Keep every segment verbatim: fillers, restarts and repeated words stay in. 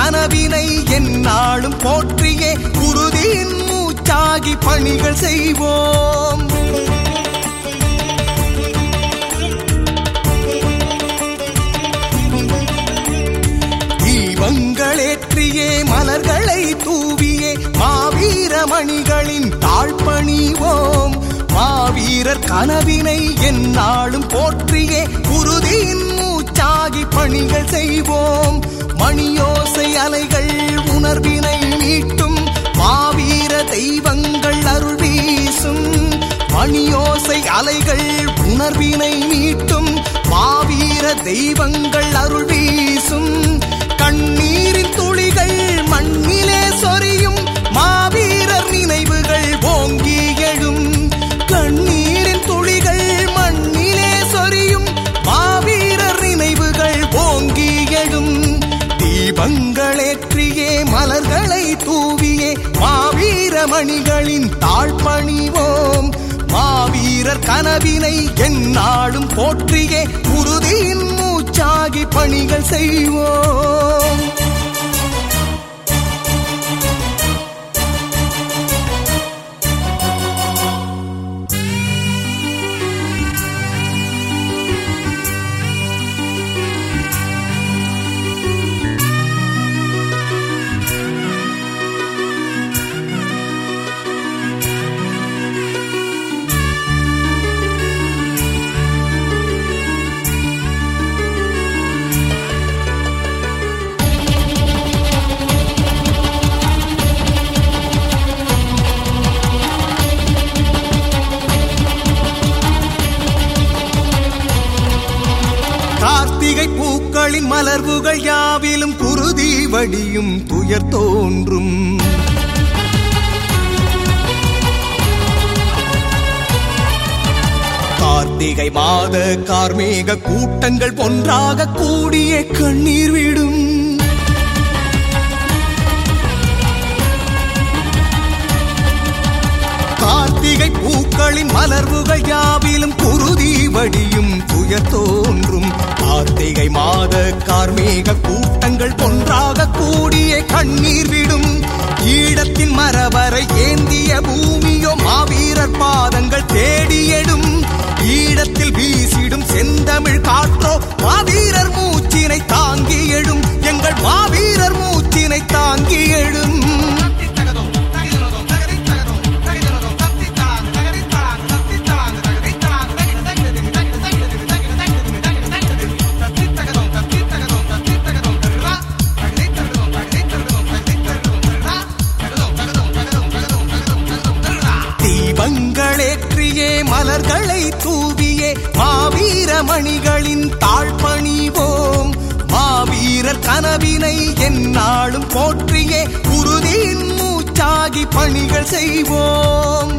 கனவினை எந்நாளும் போற்றியே உறுதியின் மூச்சாகி பணிகள் செய்வோம். தீபங்களேற்றியே மலர்களை தூவியே மாவீரமணிகளின் தாழ்பணிவோம். மாவீரர் கனவினை எந்நாளும் போற்றியே உறுதியின் மூச்சாகி பணிகள் செய்வோம். மணியோசை அலைகள் உணர்வினை மீட்டும் மாவீர தெய்வங்கள் அருள் வீசும். மணியோசை அலைகள் உணர்வினை மீட்டும் மாவீர தெய்வங்கள் அருள் வீசும். கண்ணீரின் துளிகள் மண்ணிலே சொரியும் மாவீரர் நினைவுகள் ஓங்கி எழும். கண்ணீரின் துளிகள் மண்ணிலே சொரியும் மாவீரர் நினைவுகள் ஓங்கி எழும். தீபங்களேற்றியே மலர்களை தூவியே மாவீரமணிகளின் தாழ்பணிவோம். மாவீரர் கனவினை எந்நாளும் போற்றியே உறுதியின் மூச்சாகி பணிகள் செய்வோம். கார்த்திகை பூக்களின் மலர்வுகள் யாவிலும் குருதி வடியும் துயர் தோன்றும். கார்த்திகை மாத கார்மேக கூட்டங்கள் ஒன்றாக கூடிய கண்ணீர் விடும். கார்த்திகை பூக்களின் மலர்வுகள் யாவிலும் குருதி வடியும் துயர் தோன்றும். கார்த்திகை மாத கார்மேக கூட்டங்கள் ஒன்றாக கூடிய கண்ணீர் விடும். ஈழத்தின் மரபரை ஏந்திய பூமியோ மாவீரர் பாதங்கள் தேடியெடும். ஈழத்தில் வீசிடும் செந்தமிழ் காற்றோ மாவீரர் மூச்சினை தாங்கி எழும். எங்கள் மாவீரர் மூச்சினை தாங்கி எழும். தீபங்களேற்றியே மலர்களை தூவியே மாவீரமணிகளின் தாழ்பணிவோம். மாவீரர் கனவினை எந்நாளும் போற்றியே உறுதியின் மூச்சாகி பணிகள் செய்வோம்.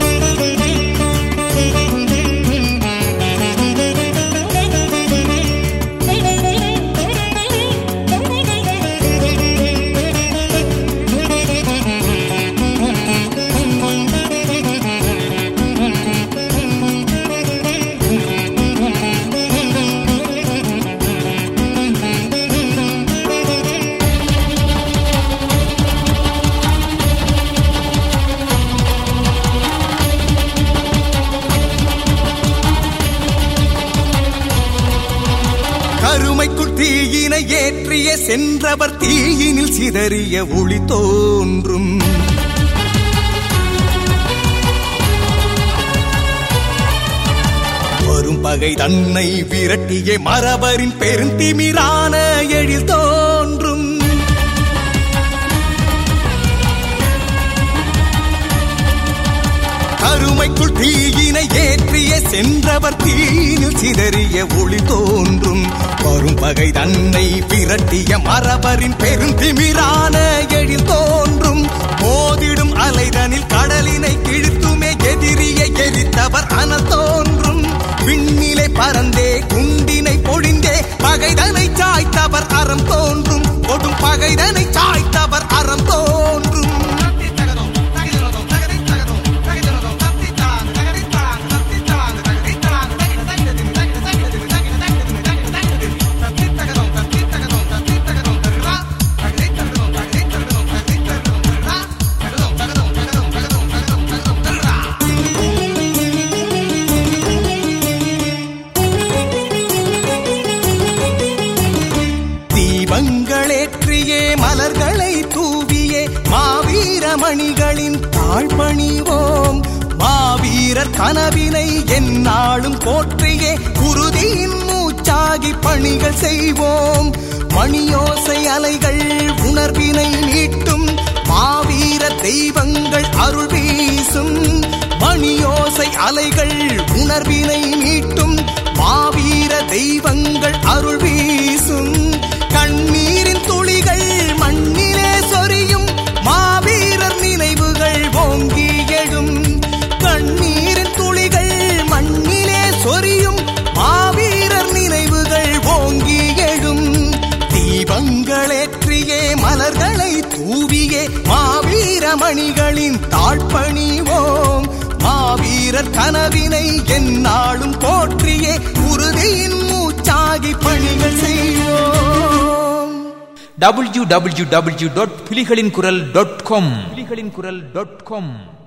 கருமைக்குள் தீயினை ஏற்றிய சென்றவர் தீயினில் சிதறிய ஒளி தோன்றும். வரும் பகை தன்னை விரட்டிய மரபரின் பெருந்திமிரான எழில் தோன்றும். கருமைக்குள் தீயினை ஏற்றிய சென்றவர் தீயினில் சிதறிய ஒளி தோன்றும். வரும் பகை தன்னை விரட்டிய மரபரின் பெருந்திமிரான எழில் தோன்றும். மோதிடும் அலைதனில் கடலினை கிழித்துமே எதிரியை எரித்தவர் அனல் தோன்றும். விண்ணிலை பறந்தே குண்டினை பொழிந்தே பகைதனை சாய்த்தவர் அறம் தோன்றும். கொடும் பகைதனை சாய்த்தவர் அறம் தோன்றும். ஏற்றியே மலர்களை தூவியே மாவீரமணிகளின் தாழ்பணிவோம். மாவீரர் கனவினை எந்நாளும் போற்றியே உறுதியின் மூச்சாகி பணிகள் செய்வோம். மணியோசை அலைகள் உணர்வினை மீட்டும் மாவீர தெய்வங்கள் அருள் வீசும். மணியோசை அலைகள் உணர்வினை மீட்டும் மாவீர தெய்வங்கள் அருள் வீசும். கண்ணீரின் துளிகள் மண்ணிலே சொரியும் மாவீரர் நினைவுகள் ஓங்கி எழும். கண்ணீரின் துளிகள் மண்ணிலே சொரியும் மாவீரர் நினைவுகள் ஓங்கி எழும். தீபங்களேற்றியே மலர்களை தூவியே மாவீரமணிகளின் தாழ்பணிவோம். மாவீரர் கனவினை எந்நாளும் போற்றியே உறுதியின் மூச்சாகி பணிகள் செய்வோம். டபிள்யூ டபிள்யூ டபிள்யூ டாட் புலிகளின் குரல் டாட் காம் புலிகளின் குரல் டாட் காம்